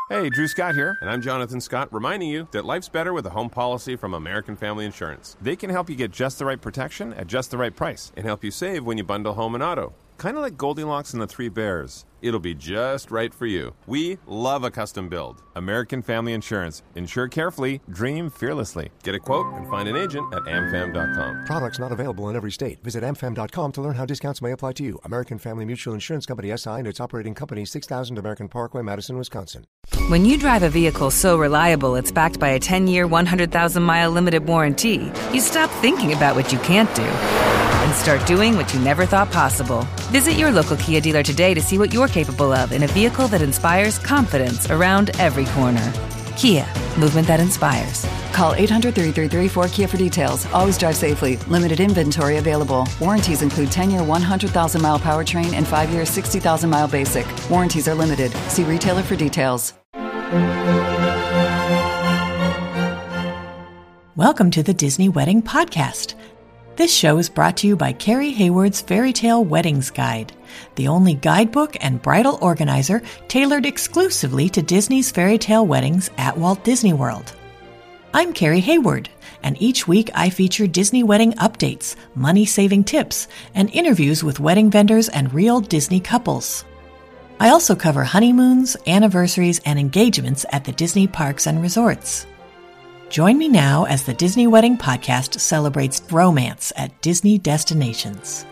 Hey, Drew Scott here, and I'm Jonathan Scott, reminding you that life's better with a home policy from American Family Insurance. They can help you get just the right protection at just the right price and help you save when you bundle home and auto. Kind of like Goldilocks and the Three Bears. It'll be just right for you. We love a custom build. American Family Insurance. Insure carefully, dream fearlessly. Get a quote and find an agent at amfam.com. Products not available in every state. Visit amfam.com to learn how discounts may apply to you. American Family Mutual Insurance Company SI and its operating company 6000 American Parkway, Madison, Wisconsin. When you drive a vehicle so reliable it's backed by a 10-year, 100,000-mile limited warranty, you stop thinking about what you can't do and start doing what you never thought possible. Visit your local Kia dealer today to see what you're capable of in a vehicle that inspires confidence around every corner. Kia, movement that inspires. Call 800-333-4KIA for details. Always drive safely. Limited inventory available. Warranties include 10-year 100,000-mile powertrain and 5-year 60,000-mile basic. Warranties are limited. See retailer for details. Welcome to the Disney Wedding Podcast. This show is brought to you by Carrie Hayward's Fairy Tale Weddings Guide, the only guidebook and bridal organizer tailored exclusively to Disney's fairy tale weddings at Walt Disney World. I'm Carrie Hayward, and each week I feature Disney wedding updates, money-saving tips, and interviews with wedding vendors and real Disney couples. I also cover honeymoons, anniversaries, and engagements at the Disney parks and resorts. Join me now as the Disney Wedding Podcast celebrates romance at Disney destinations.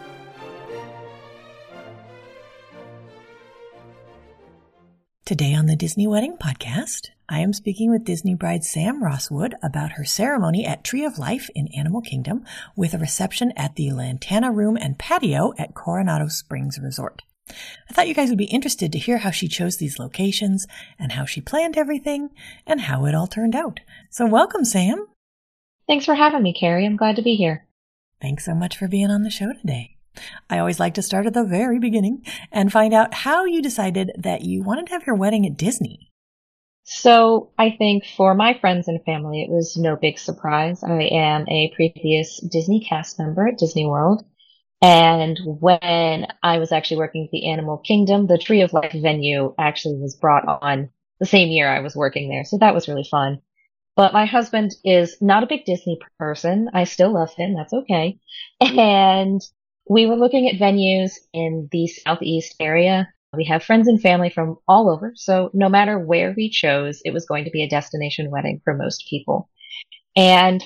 Today on the Disney Wedding Podcast, I am speaking with Disney bride Sam Rosswood about her ceremony at Tree of Life in Animal Kingdom with a reception at the Lantana Room and Patio at Coronado Springs Resort. I thought you guys would be interested to hear how she chose these locations and how she planned everything and how it all turned out. So welcome, Sam. Thanks for having me, Carrie. I'm glad to be here. Thanks so much for being on the show today. I always like to start at the very beginning and find out how you decided that you wanted to have your wedding at Disney. So I think for my friends and family, it was no big surprise. I am a previous Disney cast member at Disney World. And when I was actually working at the Animal Kingdom, the Tree of Life venue actually was brought on the same year I was working there. So that was really fun. But my husband is not a big Disney person. I still love him. That's okay. And we were looking at venues in the Southeast area. We have friends and family from all over. So no matter where we chose, it was going to be a destination wedding for most people. And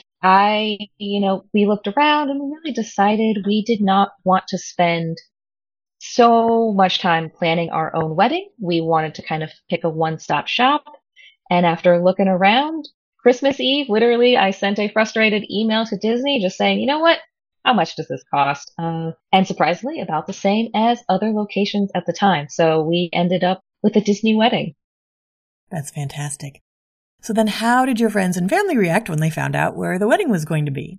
we looked around and we really decided we did not want to spend so much time planning our own wedding. We wanted to kind of pick a one-stop shop. And after looking around, Christmas Eve, literally, I sent a frustrated email to Disney just saying, you know what? How much does this cost? And surprisingly, about the same as other locations at the time. So we ended up with a Disney wedding. That's fantastic. So then how did your friends and family react when they found out where the wedding was going to be?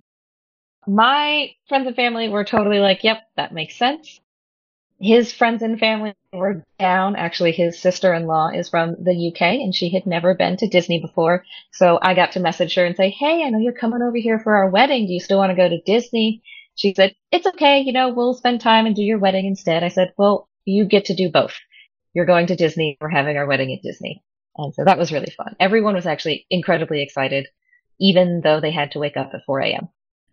My friends and family were totally like, yep, that makes sense. His friends and family were down. Actually, his sister-in-law is from the UK and she had never been to Disney before. So I got to message her and say, hey, I know you're coming over here for our wedding. Do you still want to go to Disney? She said, it's okay. We'll spend time and do your wedding instead. I said, well, you get to do both. You're going to Disney. We're having our wedding at Disney. And so that was really fun. Everyone was actually incredibly excited, even though they had to wake up at 4 a.m.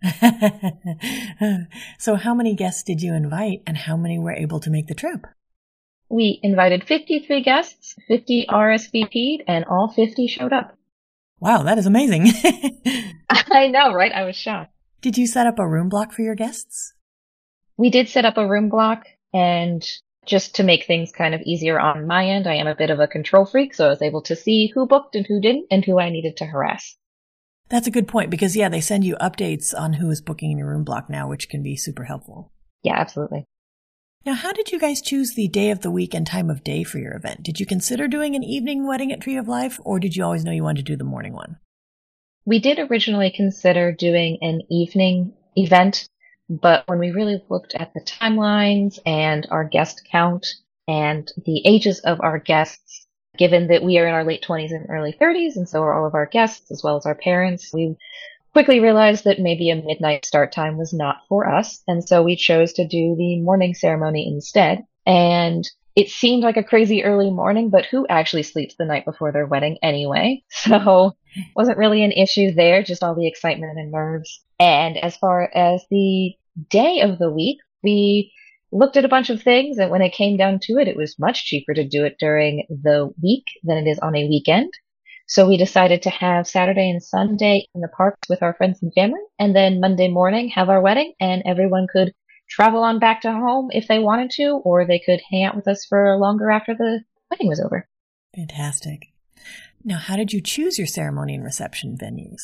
So how many guests did you invite and how many were able to make the trip? We invited 53 guests, 50 RSVP'd, and all 50 showed up. Wow, that is amazing. I know, right? I was shocked. Did you set up a room block for your guests? We did set up a room block, and just to make things kind of easier on my end, I am a bit of a control freak, so I was able to see who booked and who didn't and who I needed to harass. That's a good point because, they send you updates on who is booking in your room block now, which can be super helpful. Yeah, absolutely. Now, how did you guys choose the day of the week and time of day for your event? Did you consider doing an evening wedding at Tree of Life, or did you always know you wanted to do the morning one? We did originally consider doing an evening event, but when we really looked at the timelines and our guest count and the ages of our guests, given that we are in our late 20s and early 30s, and so are all of our guests, as well as our parents, we quickly realized that maybe a midnight start time was not for us. And so we chose to do the morning ceremony instead. And it seemed like a crazy early morning, but who actually sleeps the night before their wedding anyway? So wasn't really an issue there, just all the excitement and nerves. And as far as the day of the week, we looked at a bunch of things, and when it came down to it, it was much cheaper to do it during the week than it is on a weekend. So we decided to have Saturday and Sunday in the parks with our friends and family, and then Monday morning have our wedding, and everyone could travel on back to home if they wanted to, or they could hang out with us for longer after the wedding was over. Fantastic. Now, how did you choose your ceremony and reception venues?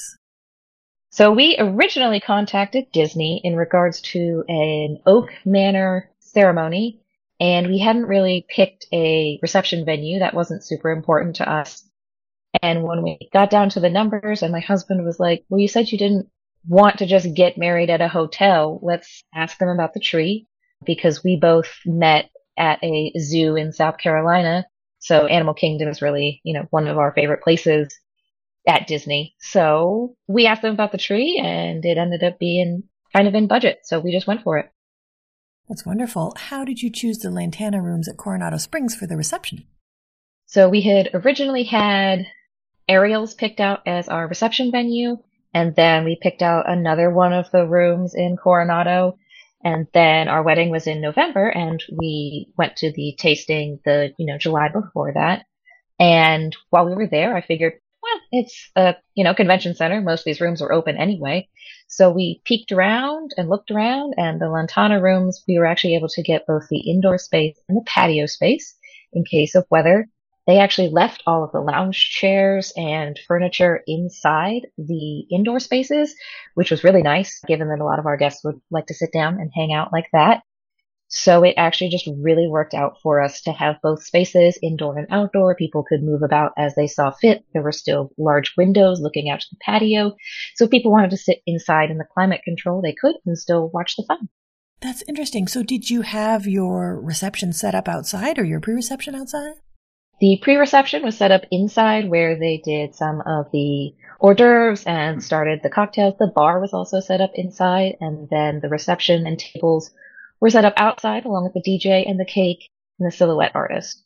So we originally contacted Disney in regards to an Oak Manor ceremony, and we hadn't really picked a reception venue. That wasn't super important to us. And when we got down to the numbers, and my husband was like, well, you said you didn't want to just get married at a hotel. Let's ask them about the tree, because we both met at a zoo in South Carolina. So Animal Kingdom is really, one of our favorite places at Disney. So we asked them about the tree, and it ended up being kind of in budget. So we just went for it. That's wonderful. How did you choose the Lantana rooms at Coronado Springs for the reception? So we had originally had Ariel's picked out as our reception venue, and then we picked out another one of the rooms in Coronado, and then our wedding was in November, and we went to the tasting July before that. And while we were there, I figured, well, it's a, convention center. Most of these rooms are open anyway. So we peeked around and looked around, and the Lantana rooms, we were actually able to get both the indoor space and the patio space in case of weather. They actually left all of the lounge chairs and furniture inside the indoor spaces, which was really nice, given that a lot of our guests would like to sit down and hang out like that. So it actually just really worked out for us to have both spaces, indoor and outdoor. People could move about as they saw fit. There were still large windows looking out to the patio. So if people wanted to sit inside in the climate control, they could and still watch the fun. That's interesting. So did you have your reception set up outside or your pre-reception outside? The pre-reception was set up inside, where they did some of the hors d'oeuvres and started the cocktails. The bar was also set up inside, and then the reception and tables were set up outside along with the DJ and the cake and the silhouette artist.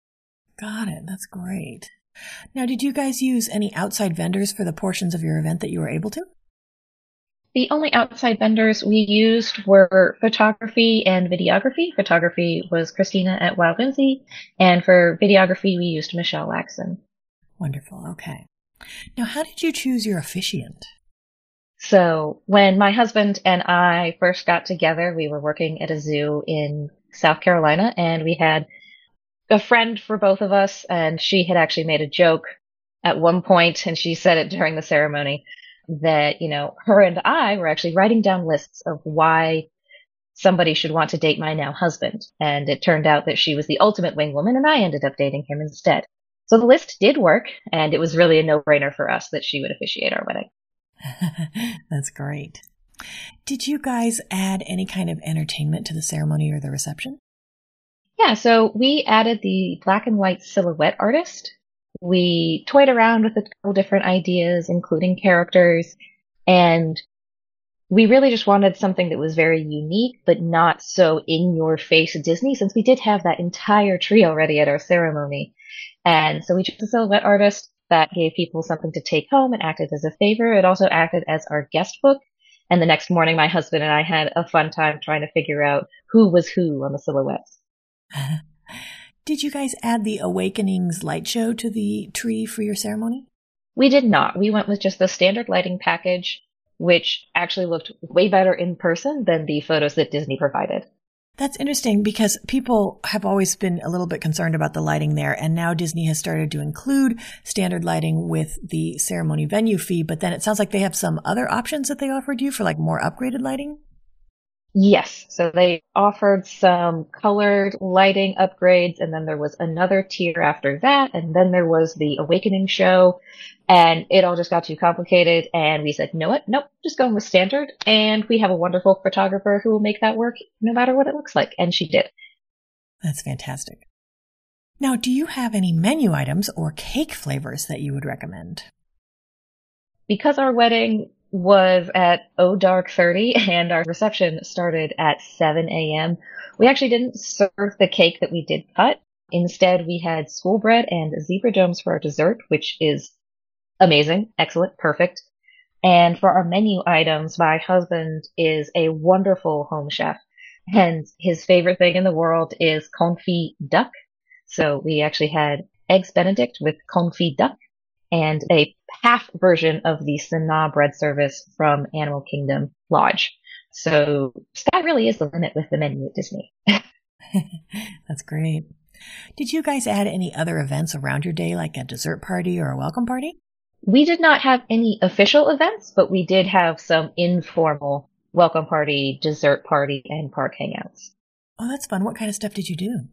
Got it. That's great. Now, did you guys use any outside vendors for the portions of your event that you were able to? The only outside vendors we used were photography and videography. Photography was Christina at Wild Lindsay, and for videography, we used Michelle Laxon. Wonderful. Okay. Now, how did you choose your officiant? So when my husband and I first got together, we were working at a zoo in South Carolina, and we had a friend for both of us, and she had actually made a joke at one point, and she said it during the ceremony, that, her and I were actually writing down lists of why somebody should want to date my now husband. And it turned out that she was the ultimate wing woman, and I ended up dating him instead. So the list did work, and it was really a no-brainer for us that she would officiate our wedding. That's great. Did you guys add any kind of entertainment to the ceremony or the reception? Yeah, so we added the black and white silhouette artist. We toyed around with a couple different ideas, including characters, and we really just wanted something that was very unique, but not so in-your-face Disney, since we did have that entire tree already at our ceremony. And so we chose a silhouette artist that gave people something to take home and acted as a favor. It also acted as our guest book. And the next morning, my husband and I had a fun time trying to figure out who was who on the silhouettes. Did you guys add the Awakenings light show to the tree for your ceremony? We did not. We went with just the standard lighting package, which actually looked way better in person than the photos that Disney provided. That's interesting because people have always been a little bit concerned about the lighting there, and now Disney has started to include standard lighting with the ceremony venue fee, but then it sounds like they have some other options that they offered you for like more upgraded lighting? Yes. So they offered some colored lighting upgrades, and then there was another tier after that, and then there was the Awakening show, and it all just got too complicated, and we said, nope, just going with standard, and we have a wonderful photographer who will make that work no matter what it looks like, and she did. That's fantastic. Now, do you have any menu items or cake flavors that you would recommend? Because our wedding was at dark 30 and our reception started at 7 a.m. We actually didn't serve the cake that we did cut. Instead, we had school bread and zebra domes for our dessert, which is amazing, excellent, perfect. And for our menu items, my husband is a wonderful home chef, and his favorite thing in the world is confit duck. So we actually had eggs Benedict with confit duck and a half version of the Sanaa bread service from Animal Kingdom Lodge. So sky really is the limit with the menu at Disney. That's great. Did you guys add any other events around your day, like a dessert party or a welcome party? We did not have any official events, but we did have some informal welcome party, dessert party, and park hangouts. Oh, that's fun. What kind of stuff did you do?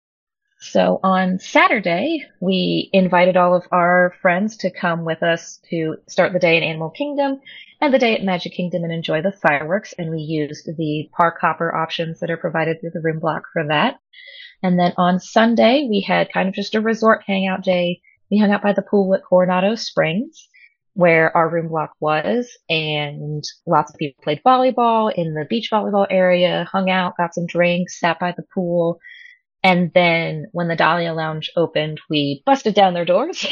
So on Saturday, we invited all of our friends to come with us to start the day in Animal Kingdom and the day at Magic Kingdom and enjoy the fireworks. And we used the park hopper options that are provided through the room block for that. And then on Sunday, we had kind of just a resort hangout day. We hung out by the pool at Coronado Springs, where our room block was, and lots of people played volleyball in the beach volleyball area, hung out, got some drinks, sat by the pool. And then when the Dahlia Lounge opened, we busted down their doors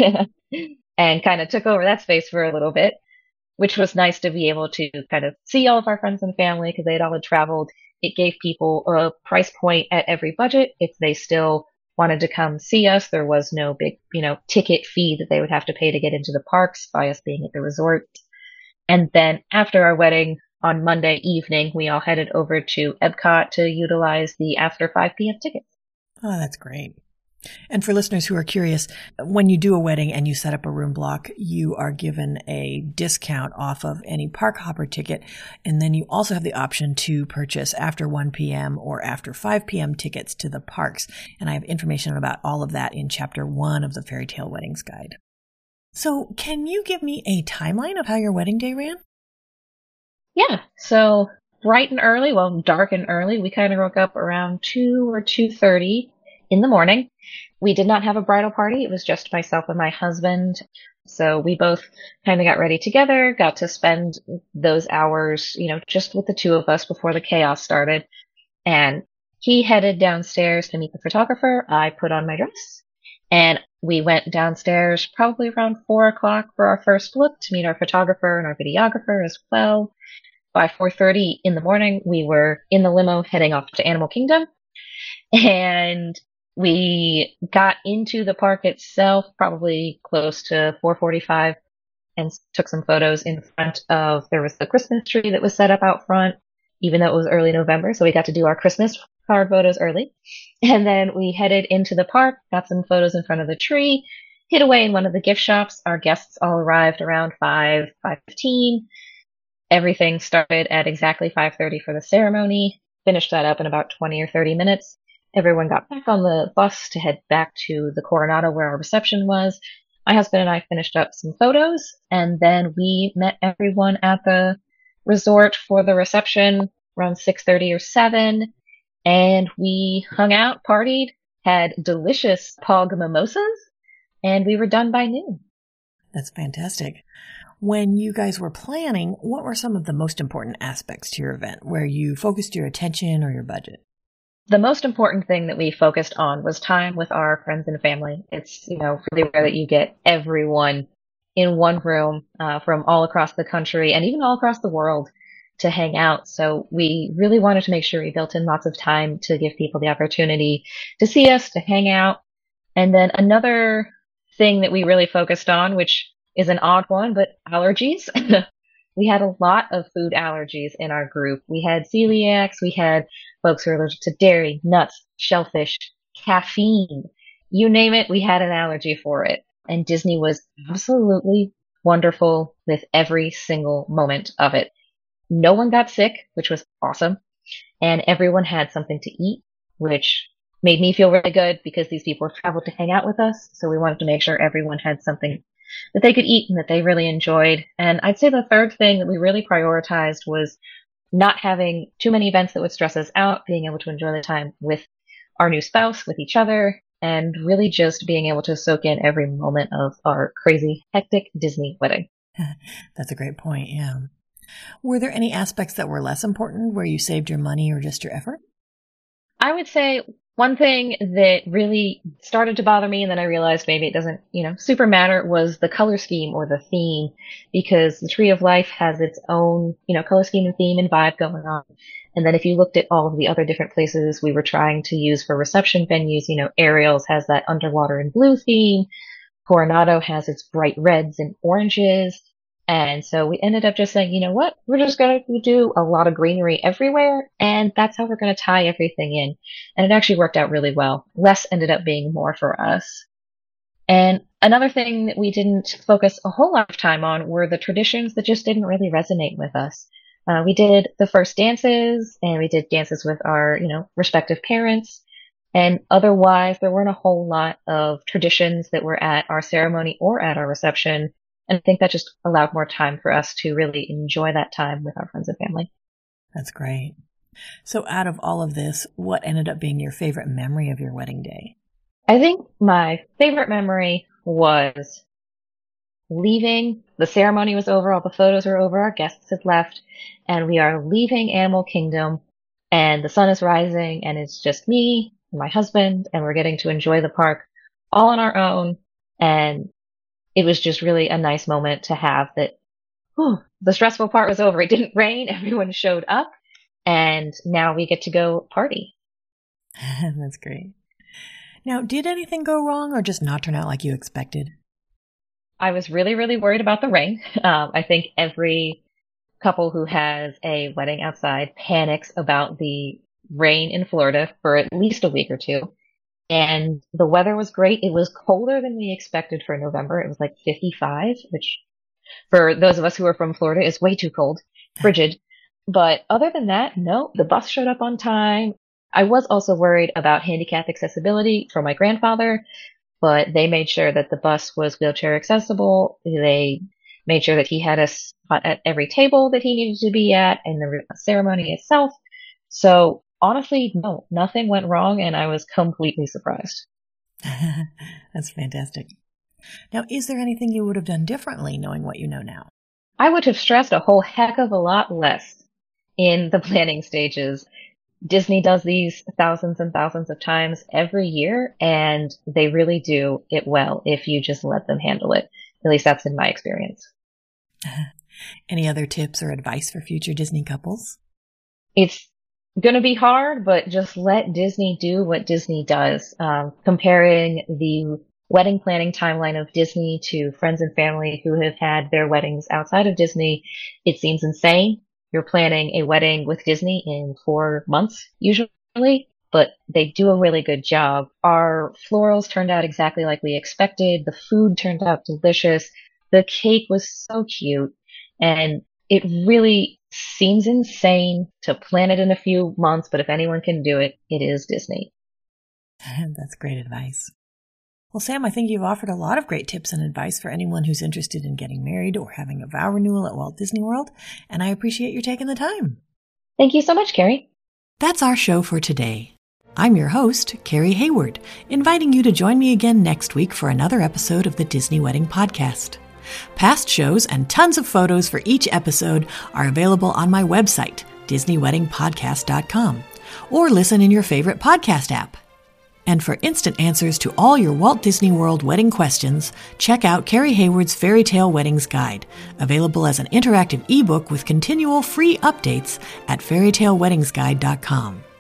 and kind of took over that space for a little bit, which was nice to be able to kind of see all of our friends and family because they had all traveled. It gave people a price point at every budget. If they still wanted to come see us, there was no big, ticket fee that they would have to pay to get into the parks by us being at the resort. And then after our wedding on Monday evening, we all headed over to Epcot to utilize the after 5 p.m. tickets. Oh, that's great. And for listeners who are curious, when you do a wedding and you set up a room block, you are given a discount off of any park hopper ticket. And then you also have the option to purchase after 1 p.m. or after 5 p.m. tickets to the parks. And I have information about all of that in Chapter 1 of the Fairy Tale Weddings Guide. So can you give me a timeline of how your wedding day ran? Yeah. So bright and early, dark and early, we kind of woke up around 2 or 2:30 in the morning. We did not have a bridal party. It was just myself and my husband. So we both kind of got ready together, got to spend those hours, just with the two of us before the chaos started. And he headed downstairs to meet the photographer. I put on my dress and we went downstairs probably around 4:00 for our first look to meet our photographer and our videographer as well. By 4:30 in the morning, we were in the limo heading off to Animal Kingdom. And we got into the park itself probably close to 4:45 and took some photos in front of, there was the Christmas tree that was set up out front, even though it was early November. So we got to do our Christmas card photos early. And then we headed into the park, got some photos in front of the tree, hid away in one of the gift shops. Our guests all arrived around 5:15. Everything started at exactly 5:30 for the ceremony. Finished that up in about 20 or 30 minutes. Everyone got back on the bus to head back to the Coronado where our reception was. My husband and I finished up some photos, and then we met everyone at the resort for the reception around 6:30 or 7, and we hung out, partied, had delicious Pog mimosas, and we were done by noon. That's fantastic. When you guys were planning, what were some of the most important aspects to your event where you focused your attention or your budget? The most important thing that we focused on was time with our friends and family. It's, really rare that you get everyone in one room from all across the country and even all across the world to hang out. So we really wanted to make sure we built in lots of time to give people the opportunity to see us, to hang out. And then another thing that we really focused on, which is an odd one, but allergies. We had a lot of food allergies in our group. We had celiacs, we had folks who are allergic to dairy, nuts, shellfish, caffeine. You name it, we had an allergy for it. And Disney was absolutely wonderful with every single moment of it. No one got sick, which was awesome. And everyone had something to eat, which made me feel really good because these people traveled to hang out with us. So we wanted to make sure everyone had something that they could eat and that they really enjoyed. And I'd say the third thing that we really prioritized was not having too many events that would stress us out, being able to enjoy the time with our new spouse, with each other, and really just being able to soak in every moment of our crazy, hectic Disney wedding. That's a great point, yeah. Were there any aspects that were less important where you saved your money or just your effort? I would say One thing that really started to bother me, and then I realized maybe it doesn't, super matter, was the color scheme or the theme, because the Tree of Life has its own, color scheme and theme and vibe going on. And then if you looked at all of the other different places we were trying to use for reception venues, Ariel's has that underwater and blue theme. Coronado has its bright reds and oranges. And so we ended up just saying, you know what, we're just going to do a lot of greenery everywhere, and that's how we're going to tie everything in. And it actually worked out really well. Less ended up being more for us. And another thing that we didn't focus a whole lot of time on were the traditions that just didn't really resonate with us. We did the first dances, and we did dances with our, respective parents. And otherwise, there weren't a whole lot of traditions that were at our ceremony or at our reception. And I think that just allowed more time for us to really enjoy that time with our friends and family. That's great. So out of all of this, what ended up being your favorite memory of your wedding day? I think my favorite memory was leaving. The ceremony was over, all the photos were over, our guests had left, and we are leaving Animal Kingdom, and the sun is rising, and it's just me and my husband, and we're getting to enjoy the park all on our own. And it was just really a nice moment to have that. The stressful part was over. It didn't rain. Everyone showed up, and now we get to go party. That's great. Now, did anything go wrong or just not turn out like you expected? I was really, really worried about the rain. I think every couple who has a wedding outside panics about the rain in Florida for at least a week or two. And the weather was great. It was colder than we expected for November. It was like 55, which for those of us who are from Florida is way too cold, frigid. But other than that, no, the bus showed up on time. I was also worried about handicap accessibility for my grandfather, but they made sure that the bus was wheelchair accessible. They made sure that he had a spot at every table that he needed to be at in the ceremony itself. So honestly, no, nothing went wrong, and I was completely surprised. That's fantastic. Now, is there anything you would have done differently knowing what you know now? I would have stressed a whole heck of a lot less in the planning stages. Disney does these thousands and thousands of times every year, and they really do it well if you just let them handle it. At least that's in my experience. Any other tips or advice for future Disney couples? It's going to be hard, but just let Disney do what Disney does. Comparing the wedding planning timeline of Disney to friends and family who have had their weddings outside of Disney, it seems insane. You're planning a wedding with Disney in 4 months, usually, but they do a really good job. Our florals turned out exactly like we expected. The food turned out delicious. The cake was so cute, and it really seems insane to plan it in a few months, but if anyone can do it, it is Disney. That's great advice. Well, Sam, I think you've offered a lot of great tips and advice for anyone who's interested in getting married or having a vow renewal at Walt Disney World, and I appreciate your taking the time. Thank you so much, Carrie. That's our show for today. I'm your host, Carrie Hayward, inviting you to join me again next week for another episode of the Disney Wedding Podcast. Past shows and tons of photos for each episode are available on my website, DisneyWeddingPodcast.com, or listen in your favorite podcast app. And for instant answers to all your Walt Disney World wedding questions, check out Carrie Hayward's Fairy Tale Weddings Guide, available as an interactive ebook with continual free updates at fairytaleweddingsguide.com.